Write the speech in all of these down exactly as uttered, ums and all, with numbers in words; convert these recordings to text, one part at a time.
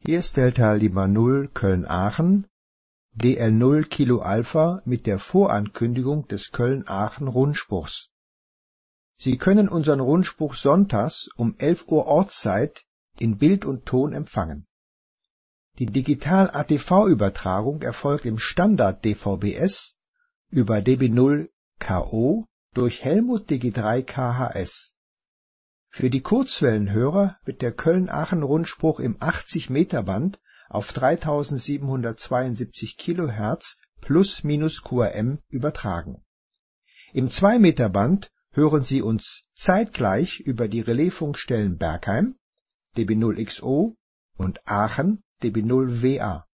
Hier ist Delta Lima null Köln-Aachen, D L null Kilo Alpha mit der Vorankündigung des Köln-Aachen-Rundspruchs. Sie können unseren Rundspruch sonntags um elf Uhr Ortszeit in Bild und Ton empfangen. Die Digital-A T V-Übertragung erfolgt im Standard-D V B S über D B null K O durch Helmut Digi drei K H S. Für die Kurzwellenhörer wird der Köln-Aachen-Rundspruch im achtzig Meter Band auf dreitausendsiebenhundertzweiundsiebzig Kilohertz plus minus Q R M übertragen. Im zwei Meter Band hören Sie uns zeitgleich über die Relaisfunkstellen Bergheim, D B null X O und Aachen, D B null W A.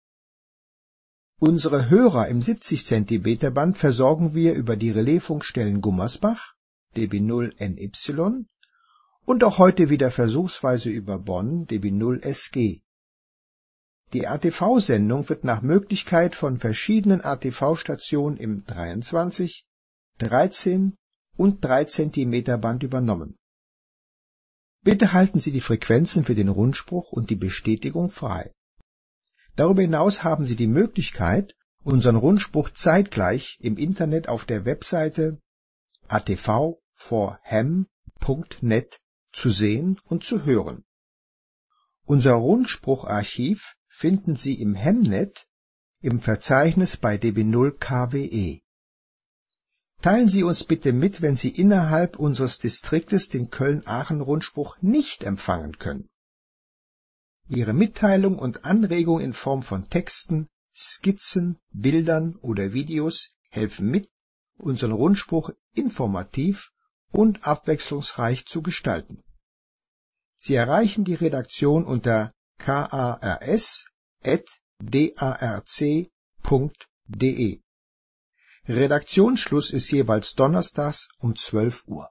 Unsere Hörer im siebzig Zentimeter Band versorgen wir über die Relaisfunkstellen Gummersbach, D B null N Y, und auch heute wieder versuchsweise über Bonn, D B null S G. Die A T V-Sendung wird nach Möglichkeit von verschiedenen A T V-Stationen im dreiundzwanzig, dreizehn und drei Zentimeter Band übernommen. Bitte halten Sie die Frequenzen für den Rundspruch und die Bestätigung frei. Darüber hinaus haben Sie die Möglichkeit, unseren Rundspruch zeitgleich im Internet auf der Webseite a t v for ham punkt net zu sehen und zu hören. Unser Rundsprucharchiv finden Sie im Hemnet im Verzeichnis bei D B null K W E. Teilen Sie uns bitte mit, wenn Sie innerhalb unseres Distriktes den Köln-Aachen-Rundspruch nicht empfangen können. Ihre Mitteilung und Anregung in Form von Texten, Skizzen, Bildern oder Videos helfen mit, unseren Rundspruch informativ und abwechslungsreich zu gestalten. Sie erreichen die Redaktion unter kars at darc punkt de. Redaktionsschluss ist jeweils donnerstags um zwölf Uhr.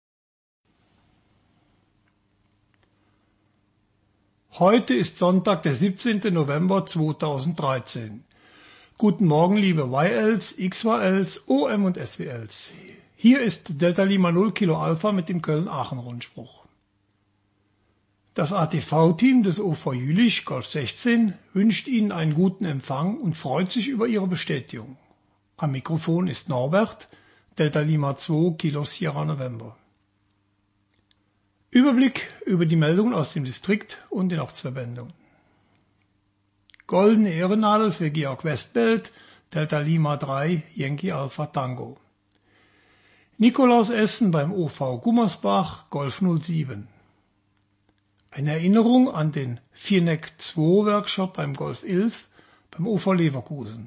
Heute ist Sonntag, der siebzehnten November zweitausenddreizehn. Guten Morgen, liebe Y Ls, X Y Ls, O M und S W Ls. Hier ist Delta Lima null Kilo Alpha mit dem Köln-Aachen-Rundspruch. Das A T V-Team des O V Jülich Golf sechzehn wünscht Ihnen einen guten Empfang und freut sich über Ihre Bestätigung. Am Mikrofon ist Norbert, Delta Lima zwei Kilo Sierra November. Überblick über die Meldungen aus dem Distrikt und den Ortsverbänden. Goldene Ehrennadel für Georg Westbelt, Delta Lima drei, Yankee Alpha Tango. Nikolausessen beim O V Gummersbach, Golf null sieben. Eine Erinnerung an den Vierneck zwei Workshop beim Golf elf beim O V Leverkusen.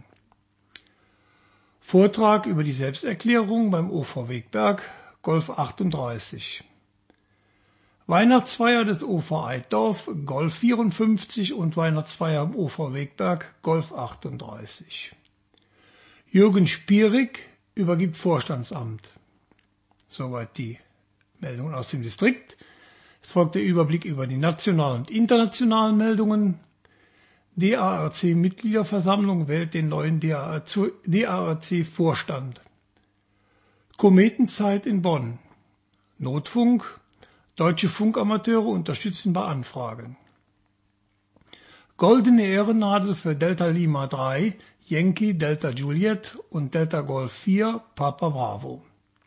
Vortrag über die Selbsterklärung beim O V Wegberg, Golf achtunddreißig. Weihnachtsfeier des O V Eitorf, Golf vierundfünfzig und Weihnachtsfeier am O V Wegberg, Golf achtunddreißig. Jürgen Spierig übergibt Vorstandsamt. Soweit die Meldungen aus dem Distrikt. Es folgt der Überblick über die nationalen und internationalen Meldungen. D A R C-Mitgliederversammlung wählt den neuen D A R C-Vorstand. Kometenzeit in Bonn. Notfunk. Deutsche Funkamateure unterstützen bei Anfragen. Goldene Ehrennadel für Delta Lima drei, Yankee Delta Juliet und Delta Golf vier, Papa Bravo.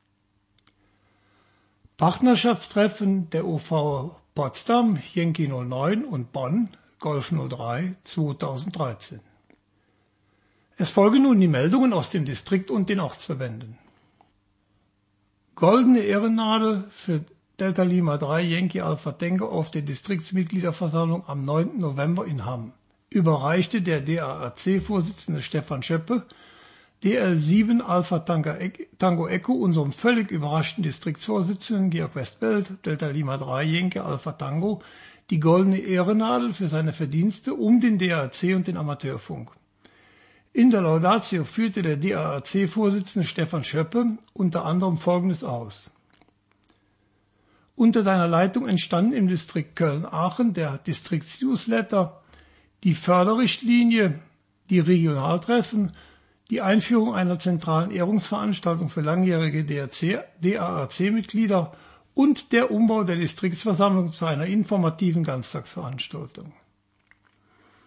Partnerschaftstreffen der O V Potsdam, Yankee null neun und Bonn, Golf null drei, zweitausenddreizehn. Es folgen nun die Meldungen aus dem Distrikt und den Ortsverbänden. Goldene Ehrennadel für Delta Lima drei, Yankee Alpha Tango auf der Distriktsmitgliederversammlung am neunten November in Hamm. Überreichte der D A R C-Vorsitzende Stefan Schöppe D L sieben Alpha Tango Echo unserem völlig überraschten Distriktsvorsitzenden Georg Westbelt, Delta Lima drei, Yankee Alpha Tango, die goldene Ehrennadel für seine Verdienste um den D A R C und den Amateurfunk. In der Laudatio führte der D A R C-Vorsitzende Stefan Schöppe unter anderem Folgendes aus. Unter deiner Leitung entstanden im Distrikt Köln-Aachen der Distriktsnewsletter, die Förderrichtlinie, die Regionaltreffen, die Einführung einer zentralen Ehrungsveranstaltung für langjährige D A R C-Mitglieder und der Umbau der Distriktsversammlung zu einer informativen Ganztagsveranstaltung.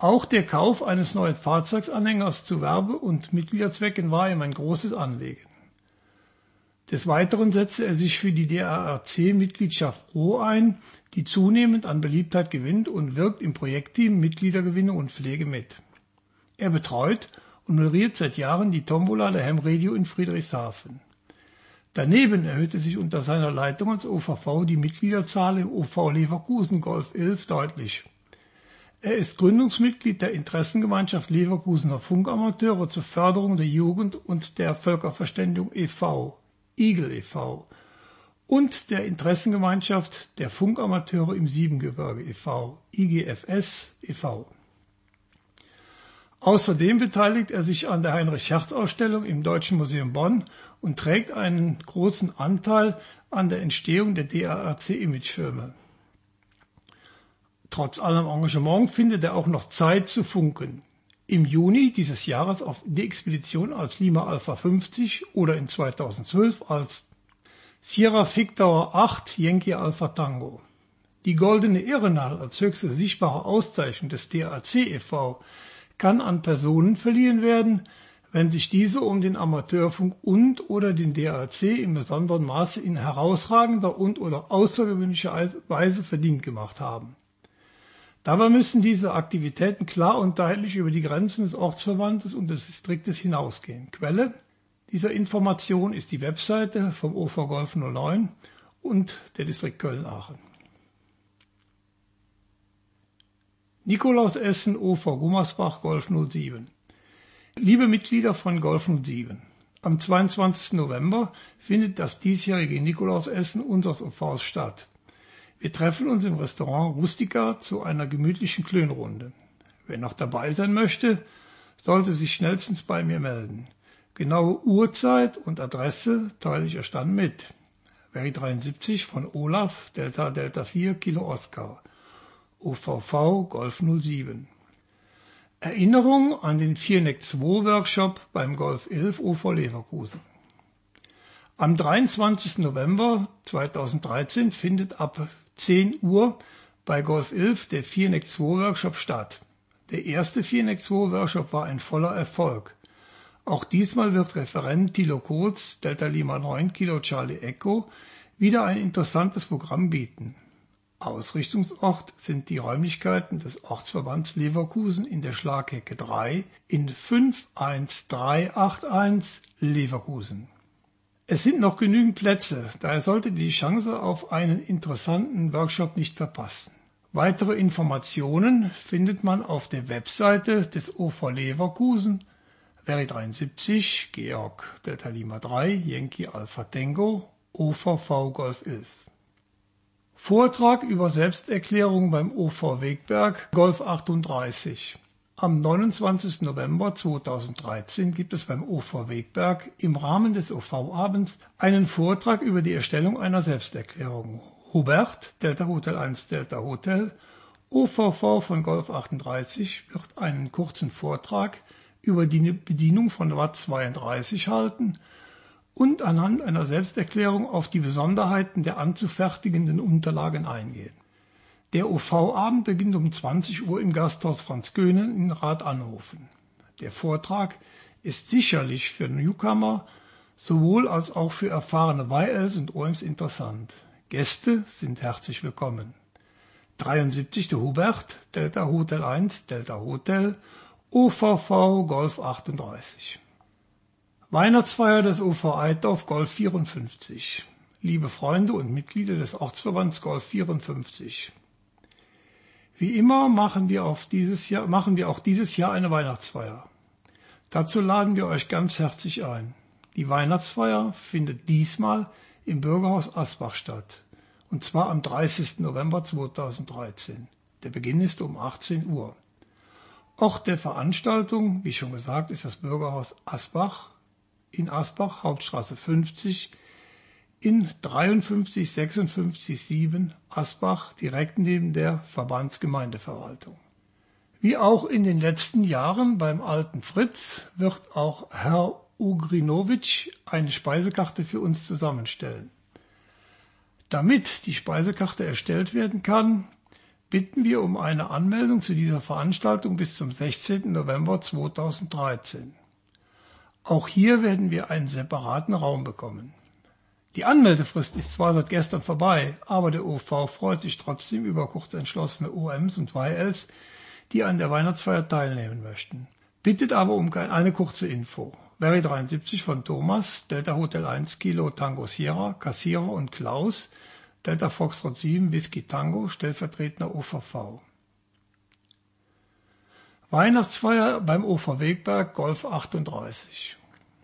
Auch der Kauf eines neuen Fahrzeugsanhängers zu Werbe- und Mitgliederzwecken war ihm ein großes Anliegen. Des Weiteren setzte er sich für die D A R C-Mitgliedschaft Pro ein, die zunehmend an Beliebtheit gewinnt, und wirkt im Projektteam Mitgliedergewinnung und Pflege mit. Er betreut und moderiert seit Jahren die Tombola der Ham Radio in Friedrichshafen. Daneben erhöhte sich unter seiner Leitung als O V V die Mitgliederzahl im O V Leverkusen Golf elf deutlich. Er ist Gründungsmitglied der Interessengemeinschaft Leverkusener Funkamateure zur Förderung der Jugend und der Völkerverständigung e V, I G L e V, und der Interessengemeinschaft der Funkamateure im Siebengebirge e V, I G F S e V. Außerdem beteiligt er sich an der Heinrich-Hertz-Ausstellung im Deutschen Museum Bonn und trägt einen großen Anteil an der Entstehung der D A R C-Imagefilme. Trotz allem Engagement findet er auch noch Zeit zu funken. Im Juni dieses Jahres auf die Expedition als Lima Alpha fünfzig oder in zweitausendzwölf als Sierra Victor acht Yankee Alpha Tango. Die goldene Ehrennaht als höchste sichtbare Auszeichnung des D A R C e V kann an Personen verliehen werden, wenn sich diese um den Amateurfunk und oder den D A R C in besonderem Maße in herausragender und oder außergewöhnlicher Weise verdient gemacht haben. Dabei müssen diese Aktivitäten klar und deutlich über die Grenzen des Ortsverbandes und des Distriktes hinausgehen. Quelle dieser Information ist die Webseite vom O V Golf null neun und der Distrikt Köln-Aachen. Nikolaus Essen, O V Gummersbach, Golf null sieben. Liebe Mitglieder von Golf null sieben, am zweiundzwanzigsten November findet das diesjährige Nikolausessen unseres O Vs statt. Wir treffen uns im Restaurant Rustica zu einer gemütlichen Klönrunde. Wer noch dabei sein möchte, sollte sich schnellstens bei mir melden. Genaue Uhrzeit und Adresse teile ich euch dann mit. Verry dreiundsiebzig von Olaf, Delta Delta vier, Kilo Oscar. O V V Golf null sieben. Erinnerung an den vier Neck zwei Workshop beim Golf elf O V Leverkusen. Am dreiundzwanzigsten November zweitausenddreizehn findet ab zehn Uhr bei Golf elf der vier Neck zwei Workshop statt. Der erste vier Neck zwei Workshop war ein voller Erfolg. Auch diesmal wird Referent Thilo Kurz, Delta Lima neun Kilo Charlie Echo, wieder ein interessantes Programm bieten. Ausrichtungsort sind die Räumlichkeiten des Ortsverbands Leverkusen in der Schlaghecke drei in fünf eins drei acht eins Leverkusen. Es sind noch genügend Plätze, daher solltet ihr die Chance auf einen interessanten Workshop nicht verpassen. Weitere Informationen findet man auf der Webseite des O V Leverkusen, Verry dreiundsiebzig, Georg Delta Lima drei, Yankee Alpha Tango, O V V Golf elf. Vortrag über Selbsterklärung beim O V Wegberg, Golf achtunddreißig. Am neunundzwanzigsten November zweitausenddreizehn gibt es beim O V Wegberg im Rahmen des O V-Abends einen Vortrag über die Erstellung einer Selbsterklärung. Hubert, Delta Hotel eins Delta Hotel, O V V von Golf achtunddreißig, wird einen kurzen Vortrag über die Bedienung von Watt zweiunddreißig halten und anhand einer Selbsterklärung auf die Besonderheiten der anzufertigenden Unterlagen eingehen. Der O V-Abend beginnt um zwanzig Uhr im Gasthaus Franz Göhnen in Rath-Anhofen. Der Vortrag ist sicherlich für Newcomer sowohl als auch für erfahrene Y Ls und O Ms interessant. Gäste sind herzlich willkommen. dreiundsiebzig der Hubert, Delta Hotel eins, Delta Hotel, O V V Golf achtunddreißig. Weihnachtsfeier des O V Eitorf Golf vierundfünfzig. Liebe Freunde und Mitglieder des Ortsverbands Golf vierundfünfzig. Wie immer machen wir, auf dieses Jahr, machen wir auch dieses Jahr eine Weihnachtsfeier. Dazu laden wir euch ganz herzlich ein. Die Weihnachtsfeier findet diesmal im Bürgerhaus Asbach statt, und zwar am dreißigsten November zweitausenddreizehn. Der Beginn ist um achtzehn Uhr. Ort der Veranstaltung, wie schon gesagt, ist das Bürgerhaus Asbach in Asbach, Hauptstraße fünfzig, in dreiundfünfzig sechsundfünfzig sieben Asbach, direkt neben der Verbandsgemeindeverwaltung. Wie auch in den letzten Jahren beim alten Fritz wird auch Herr Ugrinowitsch eine Speisekarte für uns zusammenstellen. Damit die Speisekarte erstellt werden kann, bitten wir um eine Anmeldung zu dieser Veranstaltung bis zum sechzehnten November zweitausenddreizehn. Auch hier werden wir einen separaten Raum bekommen. Die Anmeldefrist ist zwar seit gestern vorbei, aber der O V freut sich trotzdem über kurzentschlossene O Ms und Y Ls, die an der Weihnachtsfeier teilnehmen möchten. Bittet aber um eine kurze Info. Barry dreiundsiebzig von Thomas, Delta Hotel eins Kilo Tango Sierra, Kassierer und Klaus, Delta Foxtrot sieben Whisky Tango, stellvertretender O V V. Weihnachtsfeier beim O V Wegberg Golf achtunddreißig.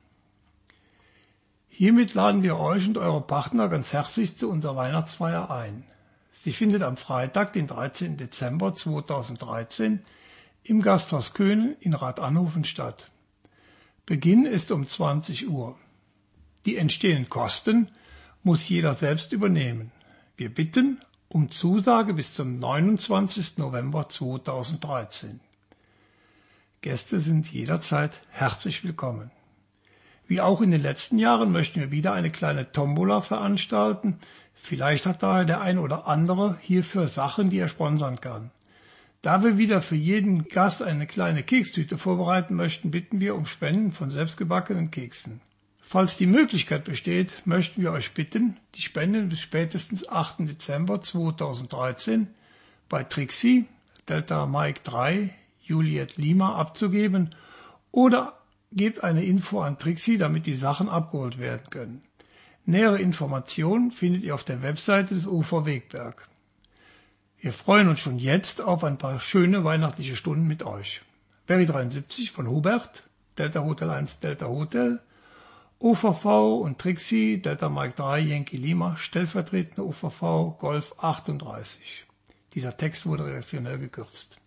Hiermit laden wir euch und eure Partner ganz herzlich zu unserer Weihnachtsfeier ein. Sie findet am Freitag, den dreizehnten Dezember zweitausenddreizehn, im Gasthaus Köhnen in Rath-Anhofen statt. Beginn ist um zwanzig Uhr. Die entstehenden Kosten muss jeder selbst übernehmen. Wir bitten um Zusage bis zum neunundzwanzigsten November zweitausenddreizehn. Gäste sind jederzeit herzlich willkommen. Wie auch in den letzten Jahren möchten wir wieder eine kleine Tombola veranstalten. Vielleicht hat daher der ein oder andere hierfür Sachen, die er sponsern kann. Da wir wieder für jeden Gast eine kleine Kekstüte vorbereiten möchten, bitten wir um Spenden von selbstgebackenen Keksen. Falls die Möglichkeit besteht, möchten wir euch bitten, die Spenden bis spätestens achten Dezember zweitausenddreizehn bei Trixie, Delta Mike drei, Juliet Lima abzugeben oder gebt eine Info an Trixie, damit die Sachen abgeholt werden können. Nähere Informationen findet ihr auf der Webseite des O V Wegberg. Wir freuen uns schon jetzt auf ein paar schöne weihnachtliche Stunden mit euch. Barry dreiundsiebzig von Hubert, Delta Hotel eins Delta Hotel, O V V und Trixie, Delta Mike drei, Yankee Lima, stellvertretende O V V, Golf achtunddreißig. Dieser Text wurde redaktionell gekürzt.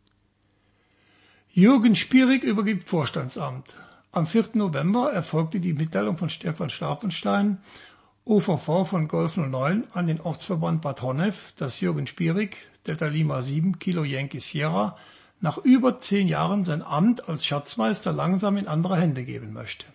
Jürgen Spierig übergibt Vorstandsamt. Am vierten November erfolgte die Mitteilung von Stefan Scharfenstein, O V V von Golf null neun, an den Ortsverband Bad Honnef, dass Jürgen Spierig, Delta Lima sieben, Kilo Yankee Sierra, nach über zehn Jahren sein Amt als Schatzmeister langsam in andere Hände geben möchte.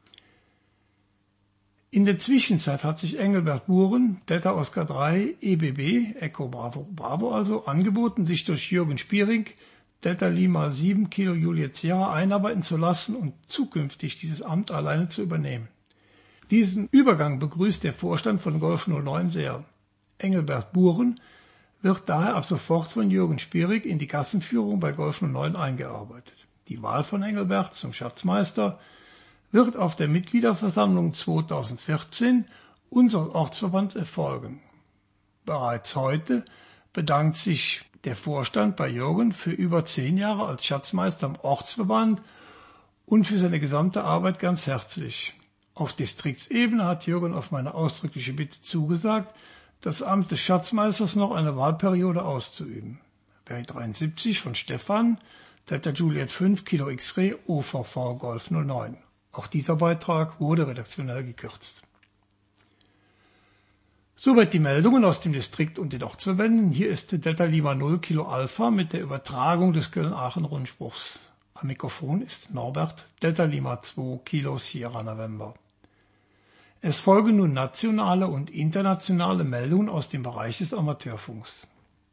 In der Zwischenzeit hat sich Engelbert Buren, Delta Oscar drei, E B B, Echo Bravo Bravo also, angeboten, sich durch Jürgen Spierig, Delta Lima sieben, Kilo Juliet Sierra einarbeiten zu lassen und zukünftig dieses Amt alleine zu übernehmen. Diesen Übergang begrüßt der Vorstand von Golf null neun sehr. Engelbert Buren wird daher ab sofort von Jürgen Spierig in die Gassenführung bei Golf null neun eingearbeitet. Die Wahl von Engelbert zum Schatzmeister wird auf der Mitgliederversammlung zweitausendvierzehn unseres Ortsverbands erfolgen. Bereits heute bedankt sich der Vorstand bei Jürgen für über zehn Jahre als Schatzmeister im Ortsverband und für seine gesamte Arbeit ganz herzlich. Auf Distriktsebene hat Jürgen auf meine ausdrückliche Bitte zugesagt, das Amt des Schatzmeisters noch eine Wahlperiode auszuüben. Barry dreiundsiebzig von Stefan, Delta Juliet fünf, Kilo X-Ray, O V V Golf null neun. Auch dieser Beitrag wurde redaktionell gekürzt. Soweit die Meldungen aus dem Distrikt und den Ortsverbänden. Hier ist Delta Lima null Kilo Alpha mit der Übertragung des Köln-Aachen-Rundspruchs. Am Mikrofon ist Norbert, Delta Lima zwei Kilo Sierra November. Es folgen nun nationale und internationale Meldungen aus dem Bereich des Amateurfunks.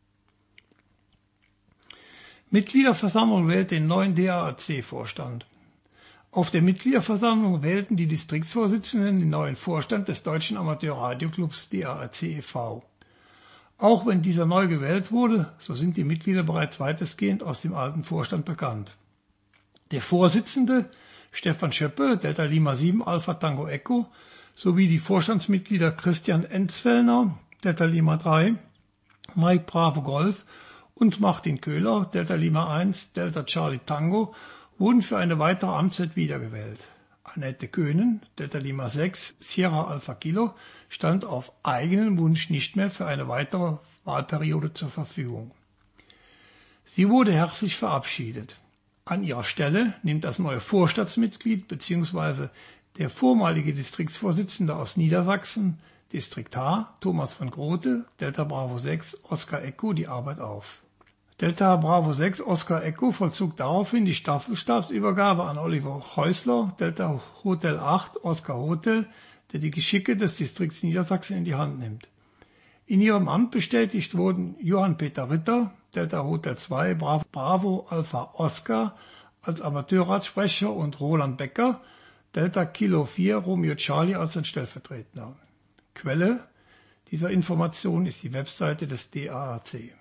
Mitgliederversammlung wählt den neuen D A A C-Vorstand. Auf der Mitgliederversammlung wählten die Distriktsvorsitzenden den neuen Vorstand des Deutschen Amateurradioclubs D A A C e V Auch wenn dieser neu gewählt wurde, so sind die Mitglieder bereits weitestgehend aus dem alten Vorstand bekannt. Der Vorsitzende, Stefan Schöppe, Delta Lima sieben Alpha Tango Echo, sowie die Vorstandsmitglieder Christian Enzfellner, Delta Lima drei, Mike Bravo Golf und Martin Köhler, Delta Lima eins, Delta Charlie Tango, wurden für eine weitere Amtszeit wiedergewählt. Annette Köhnen, Delta Lima sechs, Sierra Alpha Kilo, stand auf eigenen Wunsch nicht mehr für eine weitere Wahlperiode zur Verfügung. Sie wurde herzlich verabschiedet. An ihrer Stelle nimmt das neue Vorstandsmitglied bzw. der vormalige Distriktsvorsitzende aus Niedersachsen, Distrikt H, Thomas von Grote, Delta Bravo sechs, Oscar Echo, die Arbeit auf. Delta Bravo sechs Oscar Echo vollzog daraufhin die Staffelstabsübergabe an Oliver Häusler, Delta Hotel acht Oscar Hotel, der die Geschicke des Distrikts Niedersachsen in die Hand nimmt. In ihrem Amt bestätigt wurden Johann Peter Ritter, Delta Hotel zwei, Bravo, Bravo Alpha Oscar als Amateurratssprecher und Roland Becker, Delta Kilo vier, Romeo Charlie als sein Stellvertreter. Quelle dieser Information ist die Webseite des D A A C.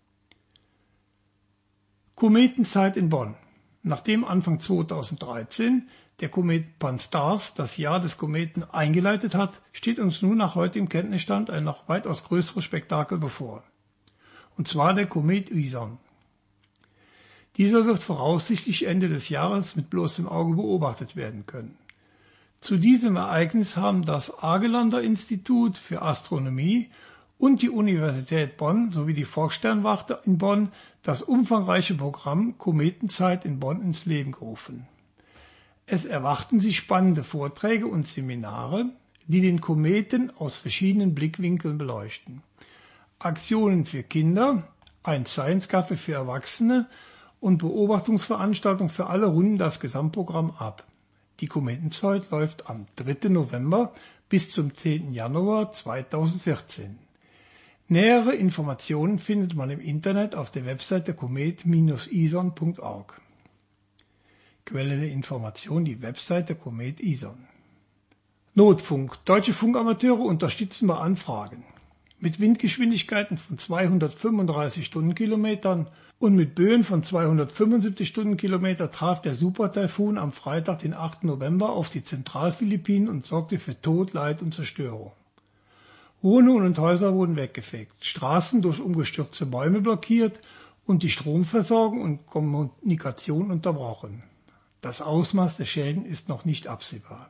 Kometenzeit in Bonn. Nachdem Anfang zweitausenddreizehn der Komet Pan-STARRS das Jahr des Kometen eingeleitet hat, steht uns nun nach heutigem Kenntnisstand ein noch weitaus größeres Spektakel bevor. Und zwar der Komet Ison. Dieser wird voraussichtlich Ende des Jahres mit bloßem Auge beobachtet werden können. Zu diesem Ereignis haben das Argelander-Institut für Astronomie und die Universität Bonn sowie die Volkssternwarte in Bonn das umfangreiche Programm Kometenzeit in Bonn ins Leben gerufen. Es erwarten Sie spannende Vorträge und Seminare, die den Kometen aus verschiedenen Blickwinkeln beleuchten. Aktionen für Kinder, ein Science-Café für Erwachsene und Beobachtungsveranstaltungen für alle runden das Gesamtprogramm ab. Die Kometenzeit läuft am dritten November bis zum zehnten Januar zweitausendvierzehn. Nähere Informationen findet man im Internet auf der Webseite komet Bindestrich ison Punkt org. Quelle der Information, die Webseite Komet Ison. Notfunk. Deutsche Funkamateure unterstützen bei Anfragen. Mit Windgeschwindigkeiten von zweihundertfünfunddreißig Stundenkilometern und mit Böen von zweihundertfünfundsiebzig Stundenkilometer traf der Supertaifun am Freitag, den achten November, auf die Zentralphilippinen und sorgte für Tod, Leid und Zerstörung. Wohnungen und Häuser wurden weggefegt, Straßen durch umgestürzte Bäume blockiert und die Stromversorgung und Kommunikation unterbrochen. Das Ausmaß der Schäden ist noch nicht absehbar.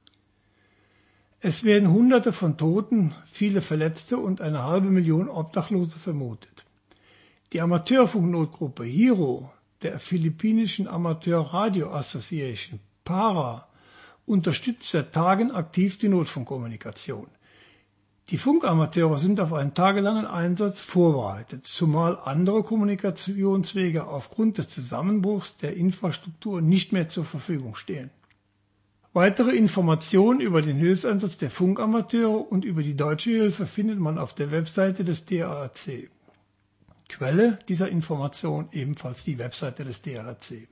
Es werden Hunderte von Toten, viele Verletzte und eine halbe Million Obdachlose vermutet. Die Amateurfunknotgruppe HIRO der Philippinischen Amateur Radio Association, PARA, unterstützt seit Tagen aktiv die Notfunkkommunikation. Die Funkamateure sind auf einen tagelangen Einsatz vorbereitet, zumal andere Kommunikationswege aufgrund des Zusammenbruchs der Infrastruktur nicht mehr zur Verfügung stehen. Weitere Informationen über den Hilfseinsatz der Funkamateure und über die deutsche Hilfe findet man auf der Webseite des D A A C. Quelle dieser Information ebenfalls die Webseite des D A A C.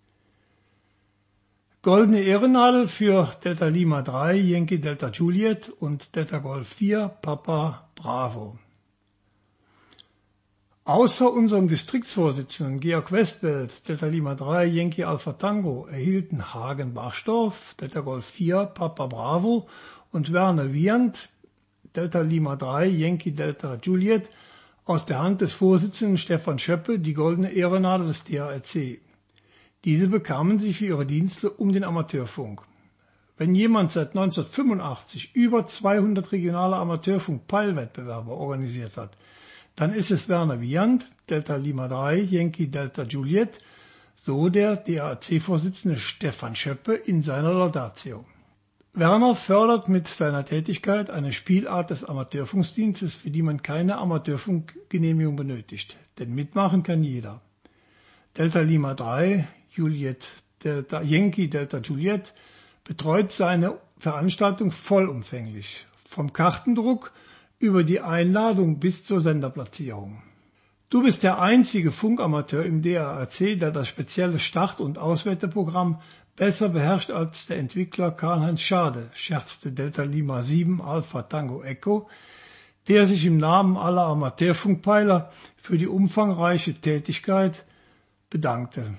Goldene Ehrennadel für Delta Lima drei, Yankee Delta Juliet und Delta Golf vier, Papa Bravo. Außer unserem Distriktsvorsitzenden Georg Westwelt, Delta Lima drei, Yankee Alpha Tango, erhielten Hagen Bachstorff, Delta Golf vier, Papa Bravo und Werner Wiant, Delta Lima drei, Yankee Delta Juliet, aus der Hand des Vorsitzenden Stefan Schöppe die goldene Ehrennadel des D A A C. Diese bekamen sie für ihre Dienste um den Amateurfunk. Wenn jemand seit neunzehnhundertfünfundachtzig über zweihundert regionale Amateurfunk-Peilwettbewerbe organisiert hat, dann ist es Werner Wiant, Delta Lima drei, Yankee Delta Juliet, so der D A A C-Vorsitzende Stefan Schöppe in seiner Laudatio. Werner fördert mit seiner Tätigkeit eine Spielart des Amateurfunkdienstes, für die man keine Amateurfunkgenehmigung benötigt, denn mitmachen kann jeder. Delta Lima drei, Juliet Delta, Yankee Delta Juliet betreut seine Veranstaltung vollumfänglich, vom Kartendruck über die Einladung bis zur Senderplatzierung. Du bist der einzige Funkamateur im D A A C, der das spezielle Start- und Auswerteprogramm besser beherrscht als der Entwickler Karl-Heinz Schade, scherzte Delta Lima sieben Alpha Tango Echo, der sich im Namen aller Amateurfunkpeiler für die umfangreiche Tätigkeit bedankte.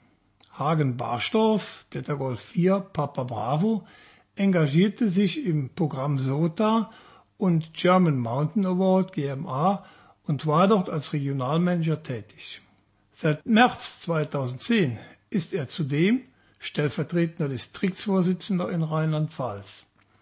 Hagen Bachstorff, Delta Golf vier, Papa Bravo, engagierte sich im Programm S O T A und German Mountain Award G M A und war dort als Regionalmanager tätig. Seit März zweitausendzehn ist er zudem stellvertretender Distriktsvorsitzender in Rheinland-Pfalz,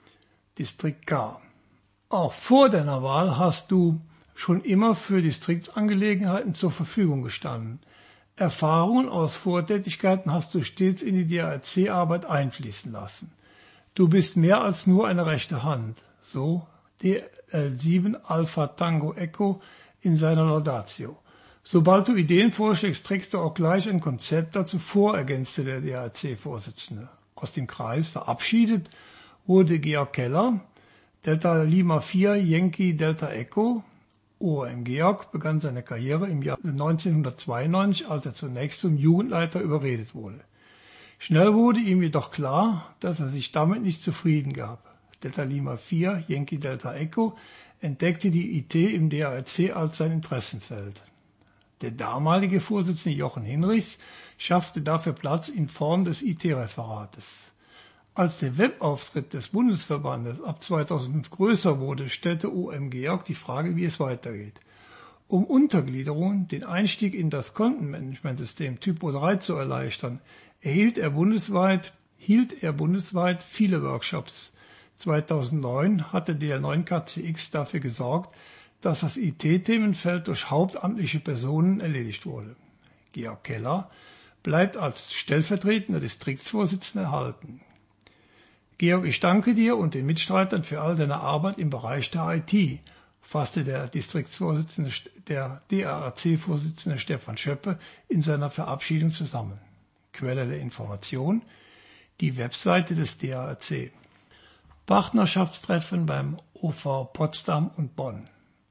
Distrikt K. Auch vor deiner Wahl hast du schon immer für Distriktsangelegenheiten zur Verfügung gestanden. Erfahrungen aus Vortätigkeiten hast du stets in die D A A C-Arbeit einfließen lassen. Du bist mehr als nur eine rechte Hand, so D L sieben Alpha Tango Echo in seiner Laudatio. Sobald du Ideen vorschlägst, trägst du auch gleich ein Konzept dazu vor, ergänzte der D A A C-Vorsitzende. Aus dem Kreis verabschiedet wurde Georg Keller, Delta Lima vier Yankee Delta Echo, O M Georg begann seine Karriere im Jahr neunzehnhundertzweiundneunzig, als er zunächst zum Jugendleiter überredet wurde. Schnell wurde ihm jedoch klar, dass er sich damit nicht zufrieden gab. Delta Lima vier, Yankee Delta Echo, entdeckte die I T im D A R C als sein Interessenfeld. Der damalige Vorsitzende Jochen Hinrichs schaffte dafür Platz in Form des I T-Referates. Als der Webauftritt des Bundesverbandes ab zweitausendfünf größer wurde, stellte O M Georg die Frage, wie es weitergeht. Um Untergliederungen, den Einstieg in das Kontenmanagementsystem Typo drei zu erleichtern, erhielt er bundesweit, hielt er bundesweit viele Workshops. zweitausendneun hatte der neun K C X dafür gesorgt, dass das I T-Themenfeld durch hauptamtliche Personen erledigt wurde. Georg Keller bleibt als stellvertretender Distriktsvorsitzender erhalten. Georg, ich danke dir und den Mitstreitern für all deine Arbeit im Bereich der I T, fasste der Distriktsvorsitzende, der D A R C-Vorsitzende Stefan Schöppe in seiner Verabschiedung zusammen. Quelle der Information, die Webseite des D A R C. Partnerschaftstreffen beim O V Potsdam und Bonn.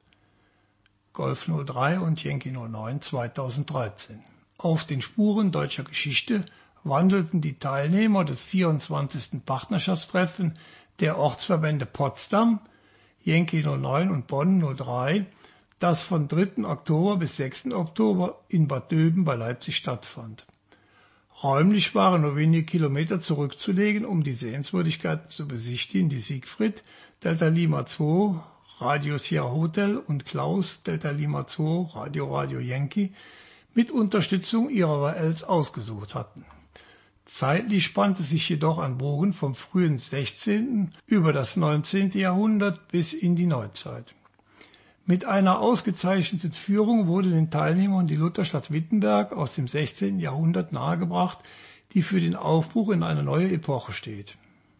Golf null drei und Yankee null neun zweitausenddreizehn. Auf den Spuren deutscher Geschichte wandelten die Teilnehmer des vierundzwanzigsten Partnerschaftstreffen der Ortsverbände Potsdam, Yankee null neun und Bonn null drei, das von dritten Oktober bis sechsten Oktober in Bad Döben bei Leipzig stattfand. Räumlich waren nur wenige Kilometer zurückzulegen, um die Sehenswürdigkeiten zu besichtigen, die Siegfried, Delta Lima zwei, Radio Sierra Hotel und Klaus, Delta Lima zwei, Radio Radio Yankee, mit Unterstützung ihrer W Ls ausgesucht hatten. Zeitlich spannte sich jedoch ein Bogen vom frühen sechzehnten über das neunzehnte Jahrhundert bis in die Neuzeit. Mit einer ausgezeichneten Führung wurde den Teilnehmern die Lutherstadt Wittenberg aus dem sechzehnten Jahrhundert nahegebracht, die für den Aufbruch in eine neue Epoche steht.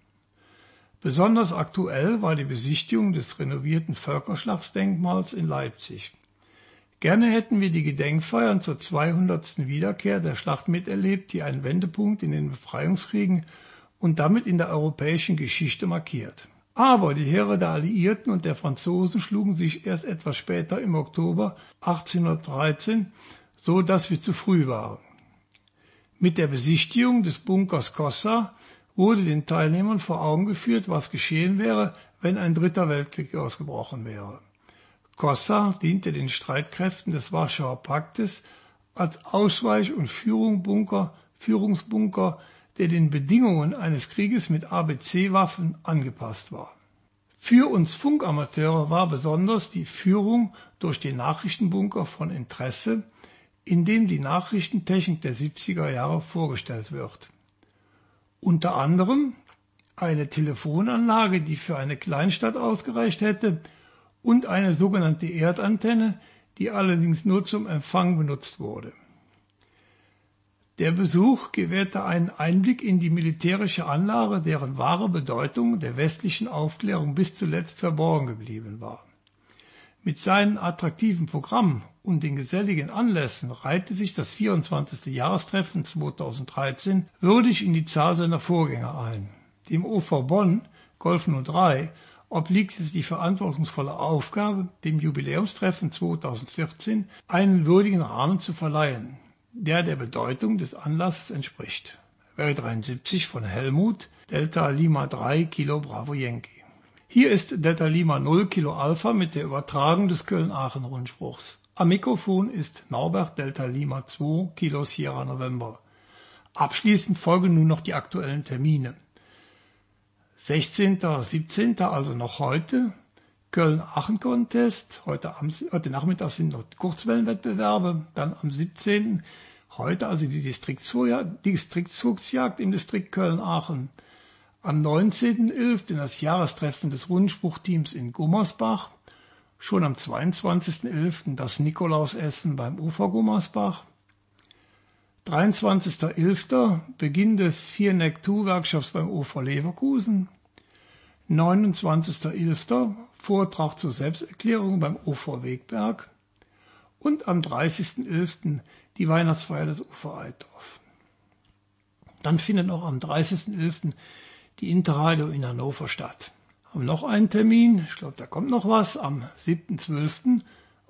Besonders aktuell war die Besichtigung des renovierten Völkerschlachtsdenkmals in Leipzig. Gerne hätten wir die Gedenkfeiern zur zweihundertsten Wiederkehr der Schlacht miterlebt, die einen Wendepunkt in den Befreiungskriegen und damit in der europäischen Geschichte markiert. Aber die Heere der Alliierten und der Franzosen schlugen sich erst etwas später im Oktober achtzehnhundertdreizehn, so dass wir zu früh waren. Mit der Besichtigung des Bunkers Cossa wurde den Teilnehmern vor Augen geführt, was geschehen wäre, wenn ein dritter Weltkrieg ausgebrochen wäre. Cossa diente den Streitkräften des Warschauer Paktes als Ausweich- und Führungsbunker, Führungsbunker, der den Bedingungen eines Krieges mit A B C-Waffen angepasst war. Für uns Funkamateure war besonders die Führung durch den Nachrichtenbunker von Interesse, in dem die Nachrichtentechnik der siebziger Jahre vorgestellt wird. Unter anderem eine Telefonanlage, die für eine Kleinstadt ausgereicht hätte, und eine sogenannte Erdantenne, die allerdings nur zum Empfang benutzt wurde. Der Besuch gewährte einen Einblick in die militärische Anlage, deren wahre Bedeutung der westlichen Aufklärung bis zuletzt verborgen geblieben war. Mit seinen attraktiven Programmen und den geselligen Anlässen reihte sich das vierundzwanzigste Jahrestreffen zweitausenddreizehn würdig in die Zahl seiner Vorgänger ein. Dem O V Bonn, Golf null drei, obliegt es die verantwortungsvolle Aufgabe, dem Jubiläumstreffen zweitausendvierzehn einen würdigen Rahmen zu verleihen, der der Bedeutung des Anlasses entspricht. W dreiundsiebzig von Helmut, Delta Lima drei, Kilo Bravo Yankee. Hier ist Delta Lima null, Kilo Alpha mit der Übertragung des Köln-Aachen-Rundspruchs. Am Mikrofon ist Norbert Delta Lima zwei, Kilo Sierra November. Abschließend folgen nun noch die aktuellen Termine. sechzehnten siebzehnten also noch heute, Köln-Aachen-Contest, heute, heute Nachmittag sind noch Kurzwellenwettbewerbe, dann am siebzehnten heute also die Distriktsfuchsjagd im Distrikt Köln-Aachen. Am neunzehnten elften das Jahrestreffen des Rundspruchteams in Gummersbach, schon am zweiundzwanzigsten elften das Nikolausessen beim Ufer Gummersbach, dreiundzwanzigsten elften Beginn des vier Neck zwei Workshops beim Ufer Leverkusen, neunundzwanzigsten elften Vortrag zur Selbsterklärung beim Ufer Wegberg und am dreißigsten elften die Weihnachtsfeier des Ufer Eitorf. Dann findet noch am dreißigsten elften die Interradio in Hannover statt. Haben noch einen Termin, ich glaube, da kommt noch was, am siebten zwölften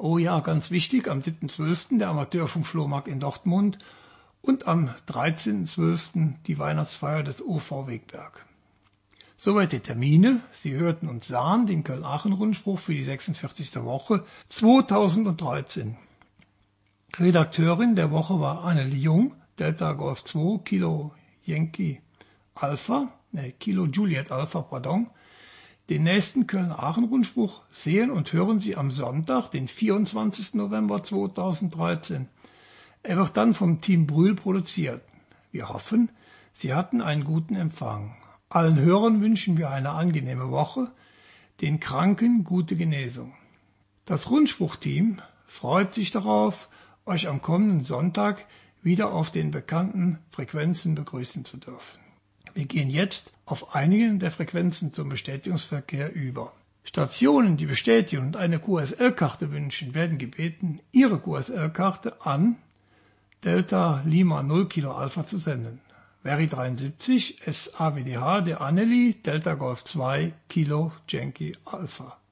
Oh ja, ganz wichtig, am siebten zwölften der Amateurfunk-Flohmarkt in Dortmund und am dreizehnten zwölften die Weihnachtsfeier des O V Wegberg. Soweit die Termine. Sie hörten und sahen den Köln-Aachen-Rundspruch für die sechsundvierzigste Woche zweitausenddreizehn. Redakteurin der Woche war Annelie Jung, Delta Golf zwei, Kilo Yankee Alpha, ne, Kilo Juliet Alpha, pardon. Den nächsten Köln-Aachen-Rundspruch sehen und hören Sie am Sonntag, den vierundzwanzigsten November zweitausenddreizehn. Er wird dann vom Team Brühl produziert. Wir hoffen, Sie hatten einen guten Empfang. Allen Hörern wünschen wir eine angenehme Woche, den Kranken gute Genesung. Das Rundspruchteam freut sich darauf, euch am kommenden Sonntag wieder auf den bekannten Frequenzen begrüßen zu dürfen. Wir gehen jetzt auf einige der Frequenzen zum Bestätigungsverkehr über. Stationen, die bestätigen und eine Q S L-Karte wünschen, werden gebeten, ihre Q S L-Karte an Delta Lima null Kilo Alpha zu senden. Veri dreiundsiebzig S A W D H der Annelie, Delta Golf zwei Kilo Yankee Alpha.